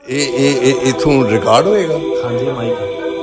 इथों record होएगा? हाँ जी mic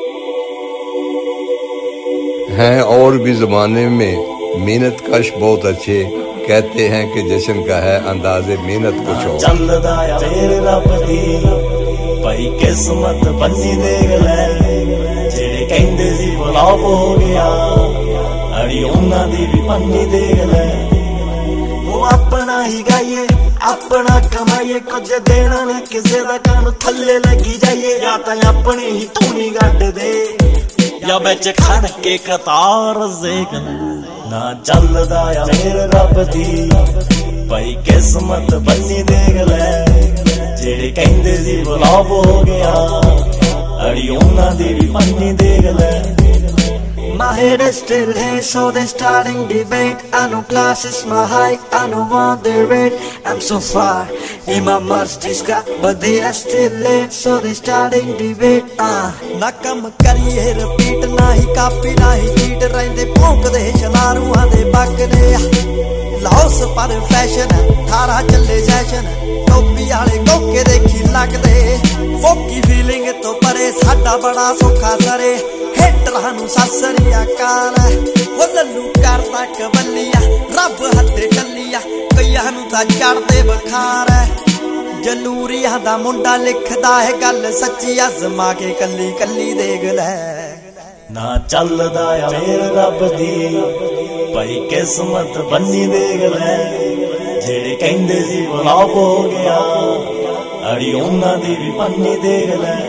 हैं। और भी ज़माने में मेहनत कश बहुत अच्छे, कहते हैं कि जश्न का है अंदाज़े मेहनत कुछ और। चलदा या मेरे रब दी भाई किस्मत बन्नी देख लै, जेड़े कहंदे सी फ्लॉप हो गया अड़ी उन्हां दी भी पन्नी देख लै। वो अपना ही गाइए अपना कमाइए, कुछ देना नहीं किसी दा कान थल्ले लगी जाइए, या तां अपनी ही धूनी गड्ड दे या बिच खड़ के कतार देख ना। चलदा या मेरे रब दी भाई किस्मत बन्नी देख लै, जेड़े कहंदे सी फ्लॉप हो गया अड़ी उन्हां दी भी पन्नी देख लै। My head is still here, so they're starting debate. I know class is my height, I know what they rate. I'm so far in my Mercedes car, but they are still late, so they're starting debate. ना कम करिए repeat, ना ही copy ना ही cheat, रहंदे भौंकदे शलारूहां दे बकदे। Laos पर fashion है, थारा चले जैशन, टोपी वाले गोके देखी लगदे। फोकी फीलिंग तो परे साडा बड़ा सौखा सरे, हेटरां नूं सत श्री अकाल। वो लल्लू करदा कबलिया रब हत्थे टल्लिया, कईयां नूं तां चढ़दे बखार। जलूरिया दा मुंडा लिखदा है गल सच्ची, अजमा के कली कली देख लै। ना चलदा या मेरे रब दी भाई किस्मत बन्नी देख लै, जेड़े कहंदे सी फ्लॉप हो गया अड़ी उन्हां दी भी पन्नी देख लै।